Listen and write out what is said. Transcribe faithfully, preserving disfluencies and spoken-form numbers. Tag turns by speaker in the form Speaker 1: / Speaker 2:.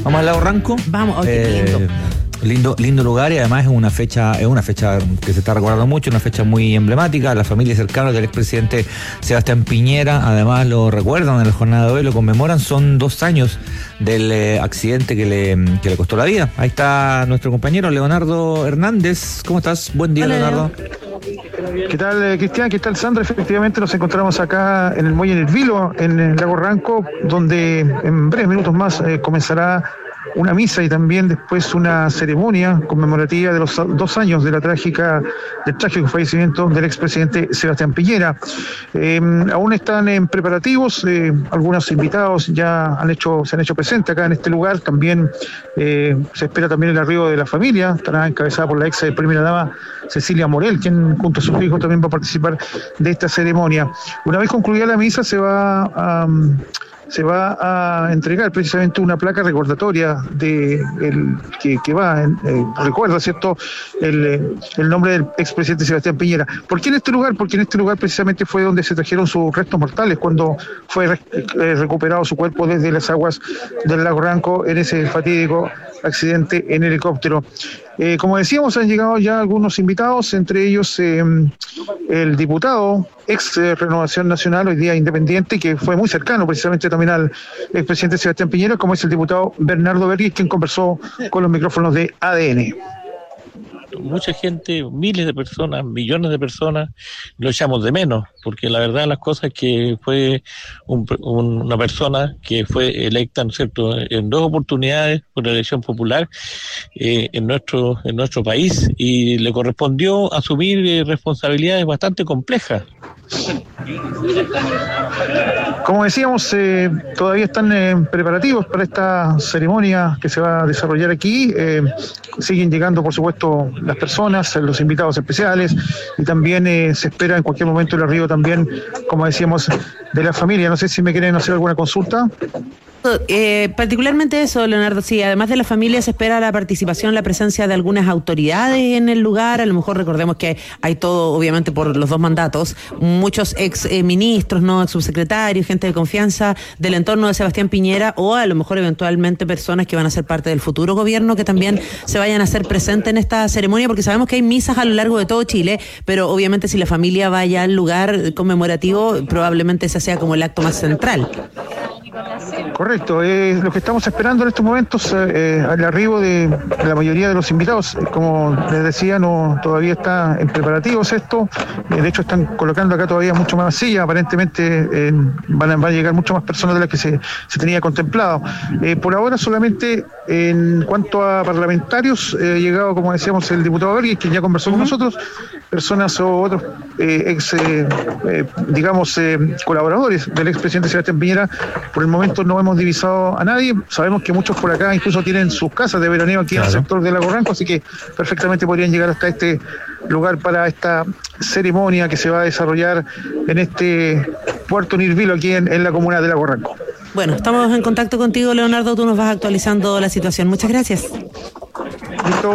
Speaker 1: Vamos al Lago Ranco.
Speaker 2: Vamos, oh, qué
Speaker 1: eh,
Speaker 2: lindo.
Speaker 1: Lindo, lindo lugar, y además es una fecha, es una fecha que se está recordando mucho, una fecha muy emblemática. La familia cercana del expresidente Sebastián Piñera, además lo recuerdan en la jornada de hoy, lo conmemoran. Son dos años del eh, accidente que le, que le costó la vida. Ahí está nuestro compañero Leonardo Hernández. ¿Cómo estás? Buen día, Hola, Leonardo.
Speaker 3: ¿Qué tal, eh, Cristian? ¿Qué tal, Sandra? Efectivamente nos encontramos acá en el Muelle Nervilo, en el Lago Ranco, donde en breves minutos más eh, comenzará una misa y también después una ceremonia conmemorativa de los dos años de la trágica, del trágico fallecimiento del expresidente Sebastián Piñera. Eh, aún están en preparativos, eh, algunos invitados ya han hecho, se han hecho presentes acá en este lugar. También eh, se espera también el arribo de la familia, estará encabezada por la ex primera dama Cecilia Morel, quien junto a sus hijos también va a participar de esta ceremonia. Una vez concluida la misa se va a... Um, se va a entregar precisamente una placa recordatoria de el, que, que va, eh, recuerda, ¿cierto?, el, el nombre del expresidente Sebastián Piñera. ¿Por qué en este lugar? Porque en este lugar precisamente fue donde se trajeron sus restos mortales cuando fue re, eh, recuperado su cuerpo desde las aguas del Lago Ranco en ese fatídico accidente en helicóptero. Eh, como decíamos, han llegado ya algunos invitados, entre ellos eh, el diputado ex eh, Renovación Nacional, hoy día independiente, que fue muy cercano precisamente también al expresidente Sebastián Piñera, como es el diputado Bernardo Berries, quien conversó con los micrófonos de A D N.
Speaker 4: Mucha gente, miles de personas, millones de personas, lo echamos de menos, porque la verdad las cosas es que fue un, un, una persona que fue electa, ¿no es cierto?, en dos oportunidades por elección popular eh, en nuestro en nuestro país, y le correspondió asumir eh, responsabilidades bastante complejas.
Speaker 3: Como decíamos, eh, todavía están eh, preparativos para esta ceremonia que se va a desarrollar aquí. Eh, siguen llegando, por supuesto, las personas, los invitados especiales, y también eh, se espera en cualquier momento el arribo también, como decíamos, de la familia. No sé si me quieren hacer alguna consulta.
Speaker 2: Eh, particularmente eso, Leonardo, sí, además de la familia se espera la participación, la presencia de algunas autoridades en el lugar. A lo mejor recordemos que hay todo, obviamente por los dos mandatos, muchos ex eh, ministros, no ex subsecretarios, gente de confianza del entorno de Sebastián Piñera, o a lo mejor eventualmente personas que van a ser parte del futuro gobierno que también se vayan a hacer presentes en esta ceremonia, porque sabemos que hay misas a lo largo de todo Chile, pero obviamente si la familia vaya al lugar conmemorativo, probablemente ese sea como el acto más central.
Speaker 3: Correcto, eh, lo que estamos esperando en estos momentos, eh, el arribo de, de la mayoría de los invitados. Como les decía, no todavía está en preparativos esto, eh, de hecho están colocando acá todavía mucho más sillas, aparentemente eh, van, a, van a llegar mucho más personas de las que se, se tenía contemplado. Eh, por ahora solamente en cuanto a parlamentarios, eh, ha llegado, como decíamos, el diputado Berries, que ya conversó con nosotros, personas o otros eh, ex, eh, eh, digamos, eh, colaboradores del expresidente Sebastián Piñera. Por el momento no hemos divisado a nadie. Sabemos que muchos por acá incluso tienen sus casas de veraneo aquí, claro, en el sector del Lago Ranco, así que perfectamente podrían llegar hasta este lugar para esta ceremonia que se va a desarrollar en este puerto Nervilo, aquí en, en la comuna de Lago Ranco.
Speaker 2: Bueno, estamos en contacto contigo, Leonardo, tú nos vas actualizando la situación. Muchas gracias.
Speaker 3: Listo.